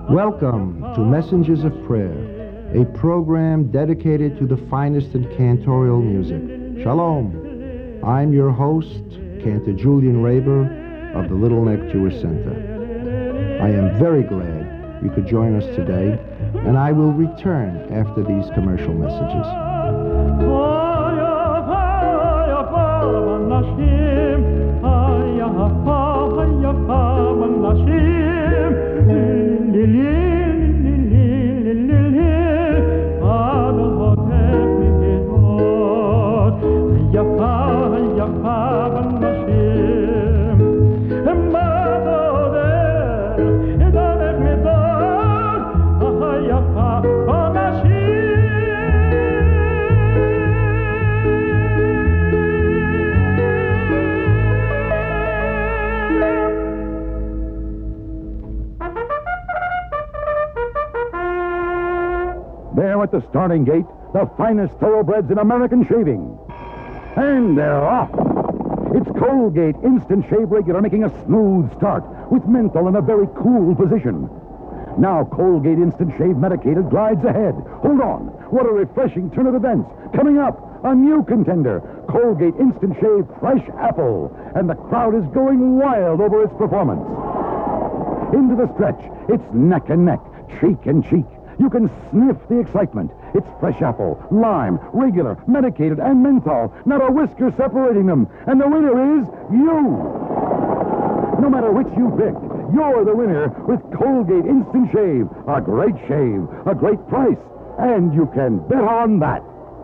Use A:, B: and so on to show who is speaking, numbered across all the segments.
A: Welcome to Messengers of Prayer, a program dedicated to the finest in cantorial music. Shalom. I'm your host, Cantor Julian Raber of the Little Neck Jewish Center. I am very glad you could join us today, and I will return after these commercial messages.
B: There at the starting gate, the finest thoroughbreds in American shaving. And they're off. It's Colgate Instant Shave Regular making a smooth start with menthol in a very cool position. Now Colgate Instant Shave Medicated glides ahead. Hold on. What a refreshing turn of events. Coming up, a new contender, Colgate Instant Shave Fresh Apple. And the crowd is going wild over its performance. Into the stretch, it's neck and neck, cheek and cheek. You can sniff the excitement. It's fresh apple, lime, regular, medicated, and menthol. Not a whisker separating them. And the winner is you. No matter which you pick, you're the winner with Colgate Instant Shave. A great shave, a great price, and you can bet on that.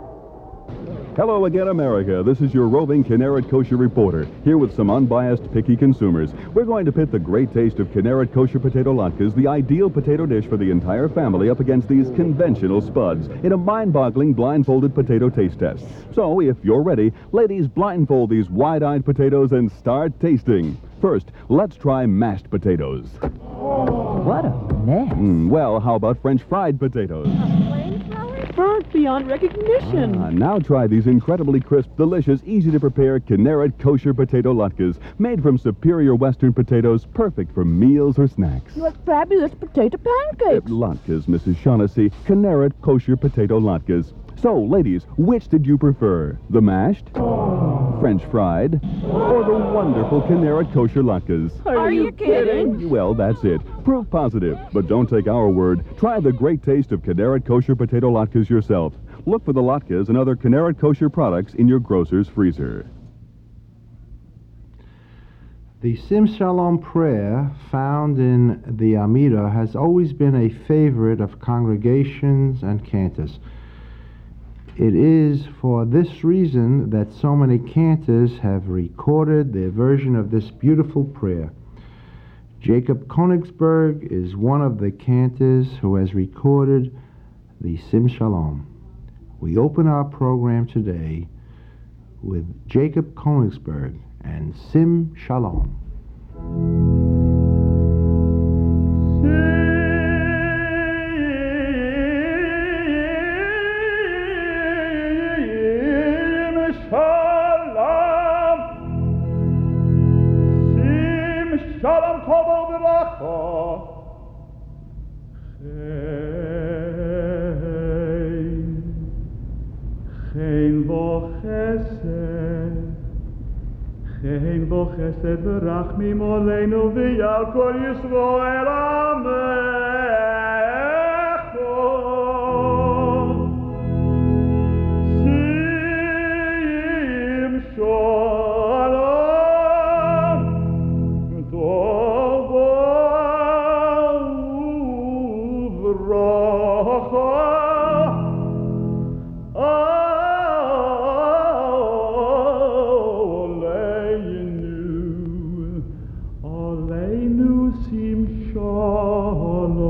C: Hello again, America. This is your roving Kinneret Kosher reporter, here with some unbiased, picky consumers. We're going to pit the great taste of Kinneret Kosher potato latkes, the ideal potato dish for the entire family, up against these conventional spuds in a mind-boggling blindfolded potato taste test. So, if you're ready, ladies, blindfold these wide-eyed potatoes and start tasting. First, let's try mashed potatoes.
D: What a mess.
C: Well, how about French fried potatoes?
D: Burnt beyond recognition.
C: Now try these incredibly crisp, delicious, easy-to-prepare Kinneret Kosher potato latkes, made from superior Western potatoes, perfect for meals or snacks.
D: What fabulous potato pancakes.
C: Latkes, Mrs. Shaughnessy, Kinneret Kosher potato latkes. So, ladies, which did you prefer? The mashed, French fried, or the wonderful Kinneret Kosher latkes?
D: Are you kidding?
C: Well, that's it. Proof positive. But don't take our word. Try the great taste of Kinneret Kosher potato latkes yourself. Look for the latkes and other Kinneret Kosher products in your grocer's freezer.
A: The Sim Shalom prayer found in the Amida has always been a favorite of congregations and cantors. It is for this reason that so many cantors have recorded their version of this beautiful prayer. Jacob Konigsberg is one of the cantors who has recorded the Sim Shalom. We open our program today with Jacob Konigsberg and Sim Shalom.
E: Shalom Kobo V'Racha Chen Bo Chesed V'Rachmim Oleinu V'Yal Kol Yisroel Amecho Sim Shalom Tovo V'Racha Oleinu Sim Shalom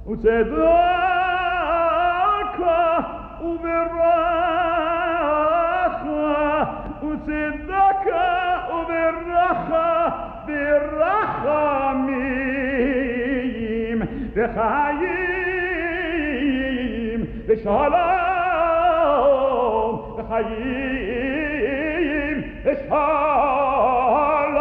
E: וצדקה וברכה, וצדקה וברכה, ברחמים וחיים ושלום, וחיים ושלום.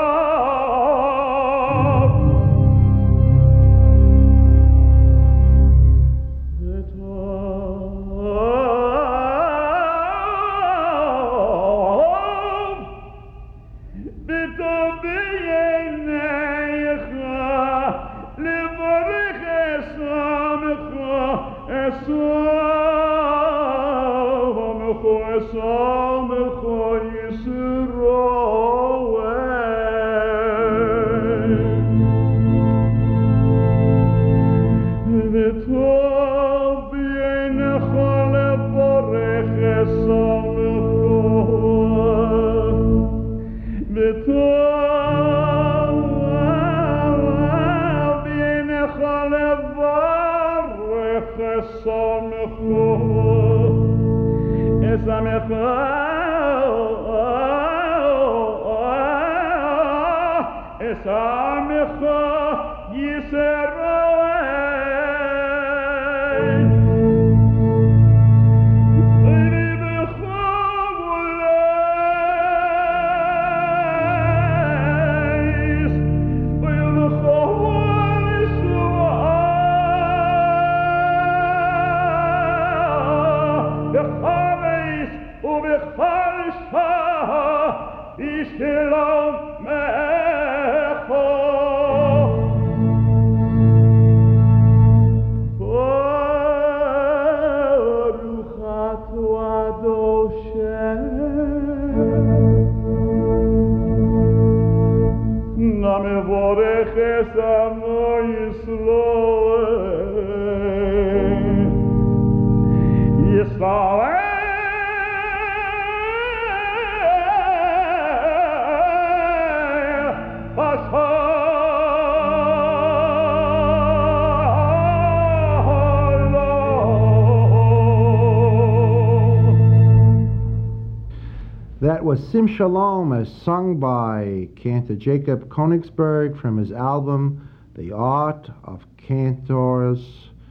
A: That was Sim Shalom, as sung by Cantor Jacob Konigsberg from his album The Art of Cantors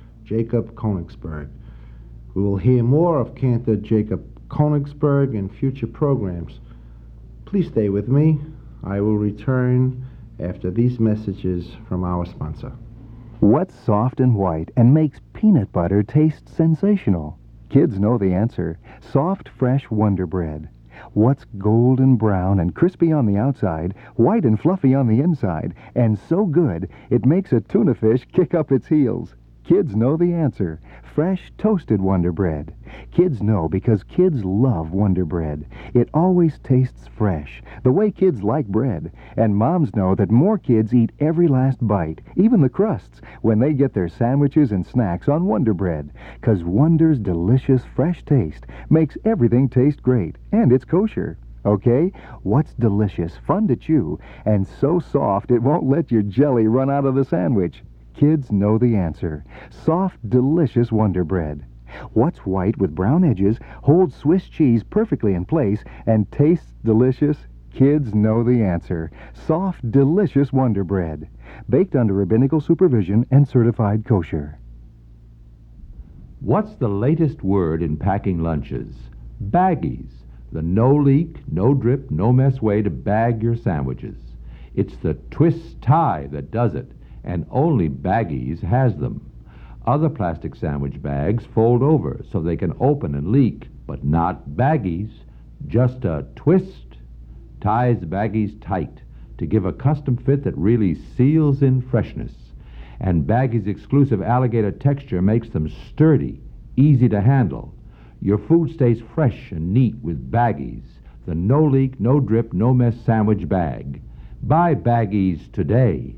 A: Jacob Konigsberg. We will hear more of Cantor Jacob Konigsberg in future programs. Please stay with me. I will return after these messages from our sponsor.
F: What's soft and white and makes peanut butter taste sensational? Kids know the answer. Soft, fresh Wonder Bread. What's golden brown and crispy on the outside, white and fluffy on the inside, and so good it makes a tuna fish kick up its heels? Kids know the answer. Fresh, toasted Wonder Bread. Kids know because kids love Wonder Bread. It always tastes fresh, the way kids like bread. And moms know that more kids eat every last bite, even the crusts, when they get their sandwiches and snacks on Wonder Bread. 'Cause Wonder's delicious, fresh taste makes everything taste great, and it's kosher. Okay? What's delicious, fun to chew, and so soft it won't let your jelly run out of the sandwich? Kids know the answer. Soft, delicious Wonder Bread. What's white with brown edges, holds Swiss cheese perfectly in place, and tastes delicious? Kids know the answer. Soft, delicious Wonder Bread. Baked under rabbinical supervision and certified kosher.
G: What's the latest word in packing lunches? Baggies. The no-leak, no-drip, no-mess way to bag your sandwiches. It's the twist tie that does it, and only Baggies has them. Other plastic sandwich bags fold over so they can open and leak, but not Baggies. Just a twist ties Baggies tight to give a custom fit that really seals in freshness. And Baggies' exclusive alligator texture makes them sturdy, easy to handle. Your food stays fresh and neat with Baggies, the no-leak, no-drip, no-mess sandwich bag. Buy Baggies today.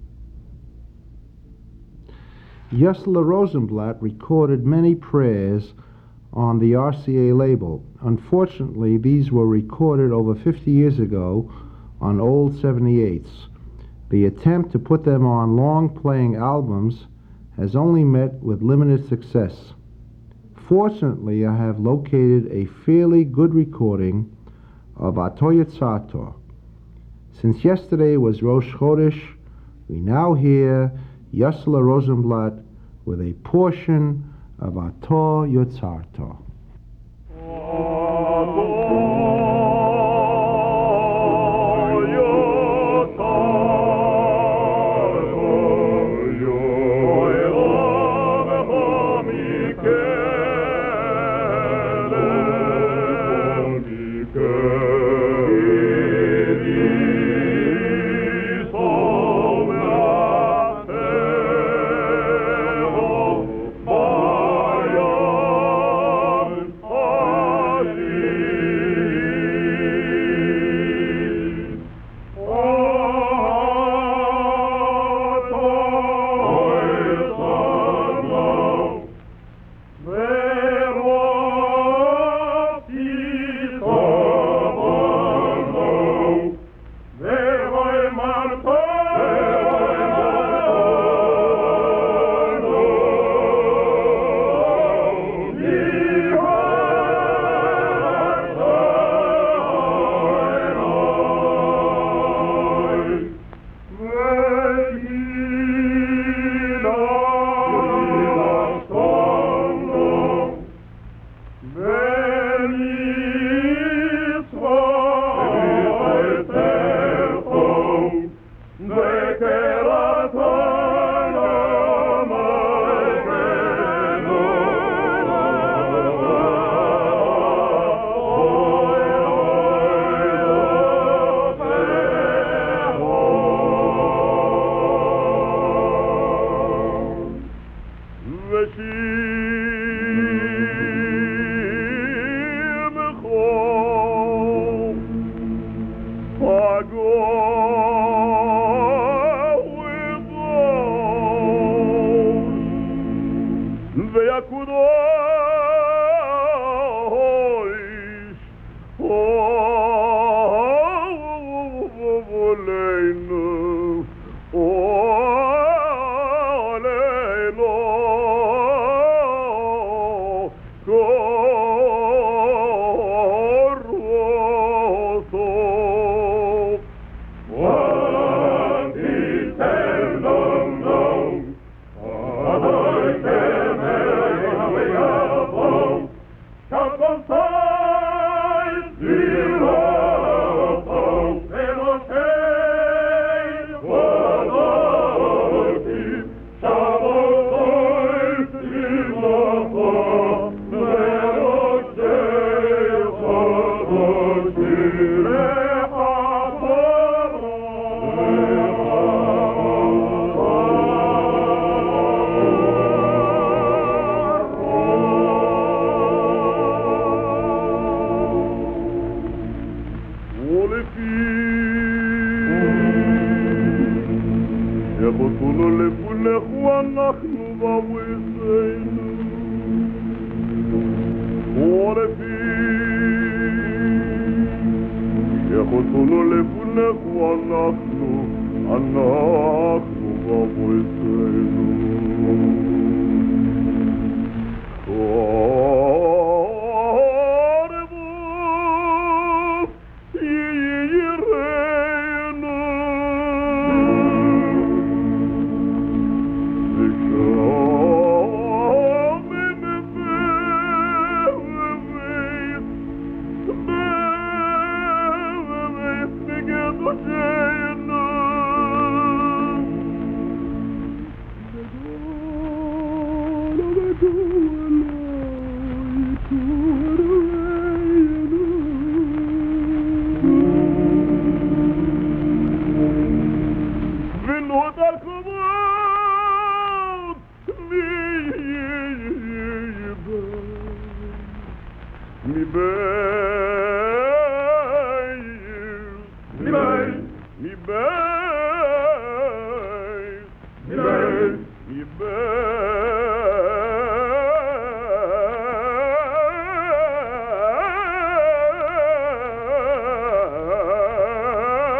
A: Yosler Rosenblatt recorded many prayers on the RCA label. Unfortunately, these were recorded over 50 years ago on old 78s. The attempt to put them on long-playing albums has only met with limited success. Fortunately, I have located a fairly good recording of Ator Yetzator. Since yesterday was Rosh Chodesh, we now hear Yossele Rosenblatt with a portion of Ator Yetzator.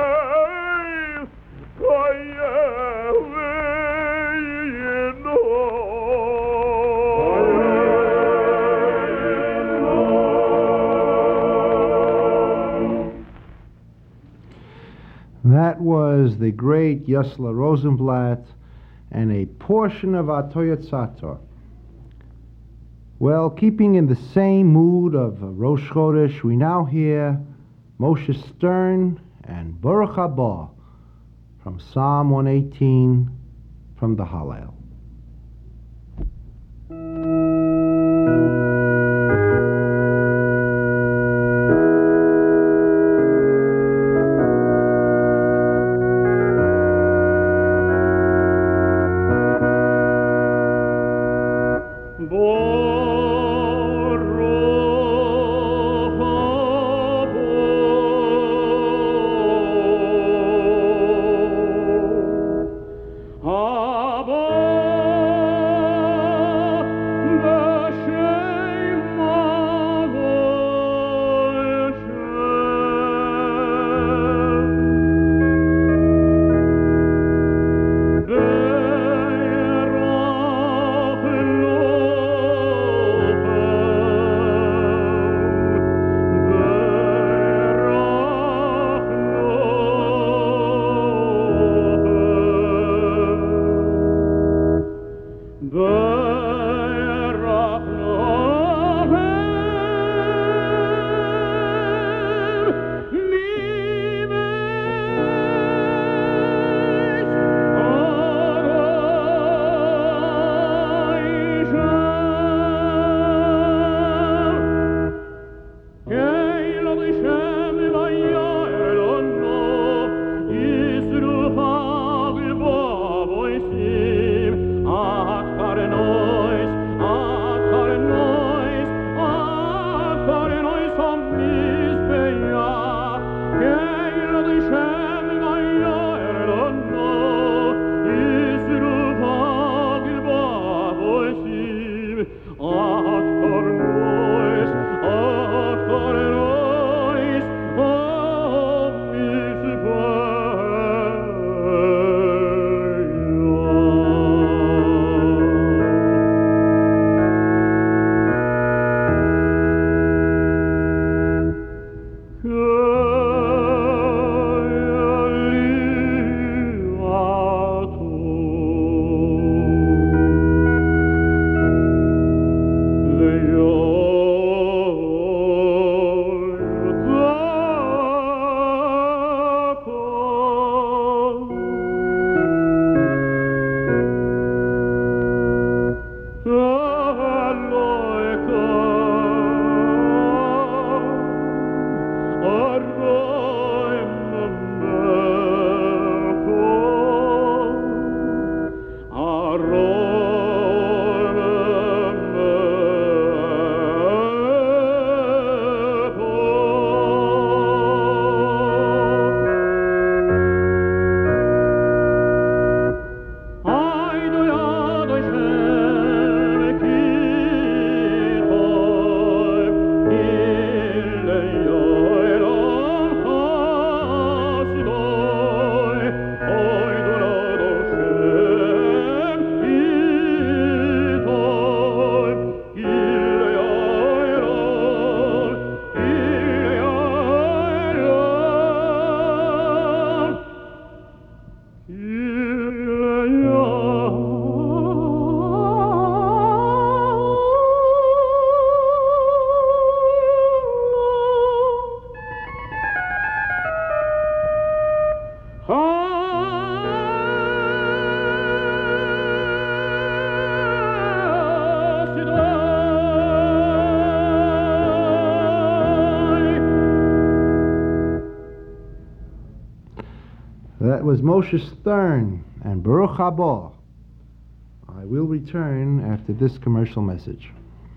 E: Oh
A: That was the great Yosler Rosenblatt and a portion of our Toyot Sator. Well, keeping in the same mood of Rosh Chodesh, we now hear Moshe Stern and Baruch Haba from Psalm 118 from the Hallel. That was Moshe Stern and Baruch Haba. I will return after this commercial message.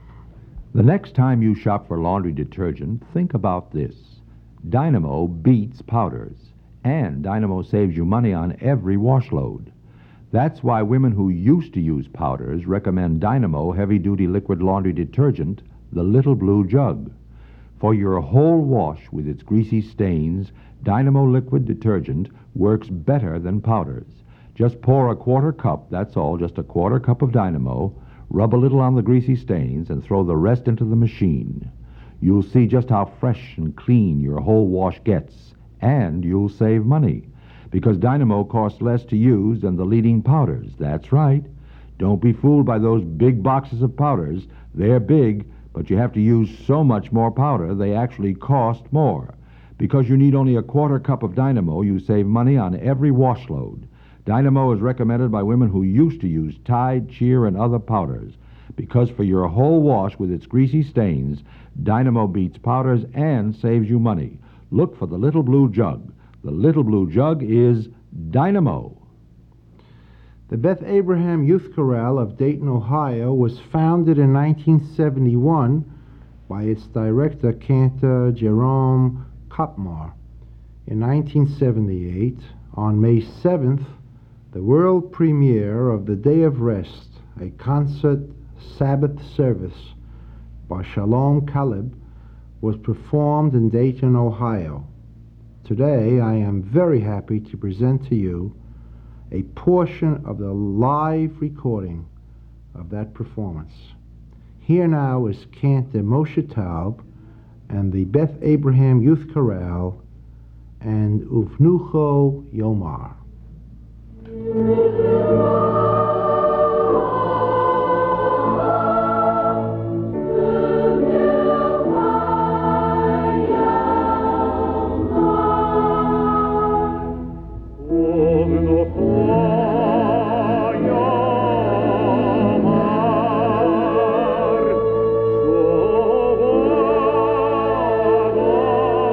G: The next time you shop for laundry detergent, think about this. Dynamo beats powders, and Dynamo saves you money on every wash load. That's why women who used to use powders recommend Dynamo heavy-duty liquid laundry detergent, the Little Blue Jug. For your whole wash with its greasy stains, Dynamo liquid detergent works better than powders. Just pour a quarter cup, that's all, just a quarter cup of Dynamo, rub a little on the greasy stains, and throw the rest into the machine. You'll see just how fresh and clean your whole wash gets, and you'll save money. because dynamo costs less to use than the leading powders. That's right. Don't be fooled by those big boxes of powders. They're big, but you have to use so much more powder, they actually cost more. Because you need only a quarter cup of dynamo, you save money on every wash load. Dynamo is recommended by women who used to use Tide, Cheer, and other powders. Because for your whole wash with its greasy stains, Dynamo beats powders and saves you money. Look for the little blue jug. The little blue jug is Dynamo.
A: The Beth Abraham Youth Chorale of Dayton, Ohio was founded in 1971 by its director, Cantor Jerome Kopmar. In 1978, on May 7th, the world premiere of The Day of Rest, a concert Sabbath service by Shalom Kaleb, was performed in Dayton, Ohio. Today, I am very happy to present to you a portion of the live recording of that performance. Here now is Cantor Moshe Taub and the Beth Abraham Youth Chorale and Uvnucho Yomar.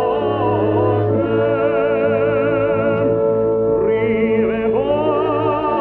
E: Rive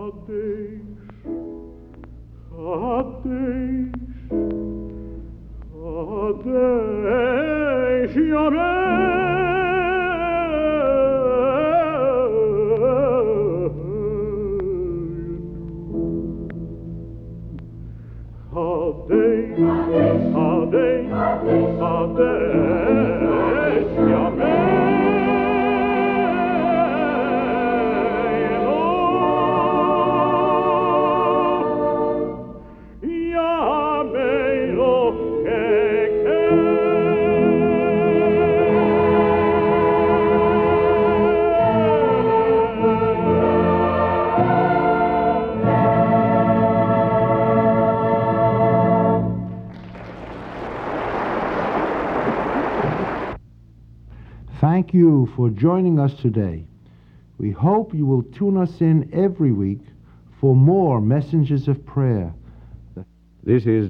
A: Thank you for joining us today. We hope you will tune us in every week for more messages of prayer.
G: This is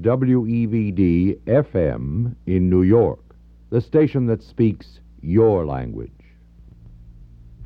G: WEVD FM in New York, the station that speaks your language.